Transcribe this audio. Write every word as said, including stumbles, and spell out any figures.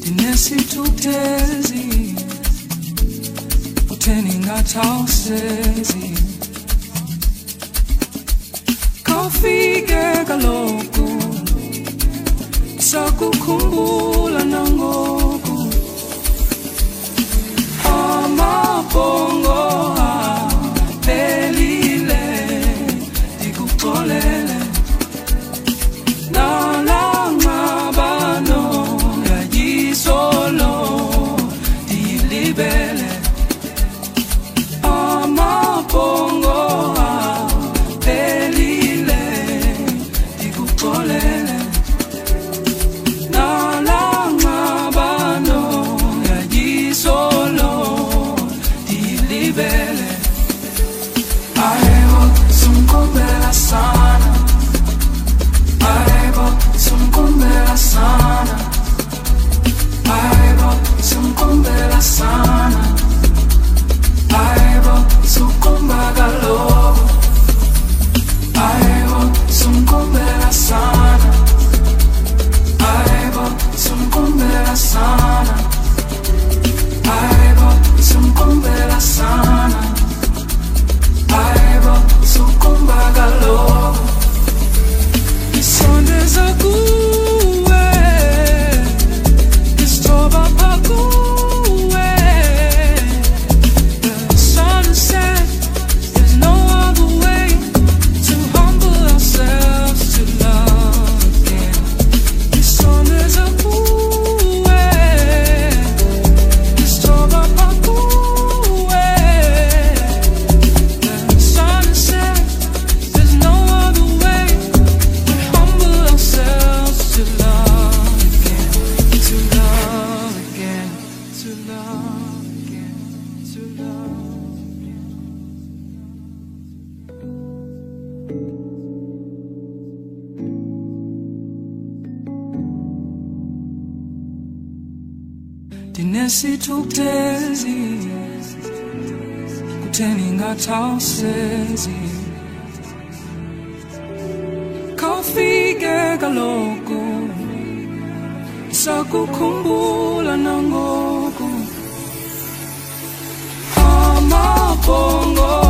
nesithukuthezi utheni ngathawusezi kawufike kaloku sakukhumbula nangoku amabhongo aphelile ndikuxolele nalangxabano yayisolo ndiyilibele amabhongo aphelile ndikuxolele nalangxabano yayisolo ndiyilibele ayebo sumkhumbela sana ayebo sumkhumbela sana ayebo sumkhumbela sana ayebo sukumba kaloku ayebo sumkhumbela sana ayebo sumkhumbela sana ayebo sumkhumbela sana ayebo sukumba kaloku isondeza kuwe isithoba phakuwe the sun has set there's no other way to humble ourselves to love again isondeza kuwe isithoba phakuwe the sun has set there's no other way to humble ourselves to love again to love again to love again to love again ndinesithukuthezi kutheni ngathawusezi kawufike kaloku sakukhumbula nangoku amabhongo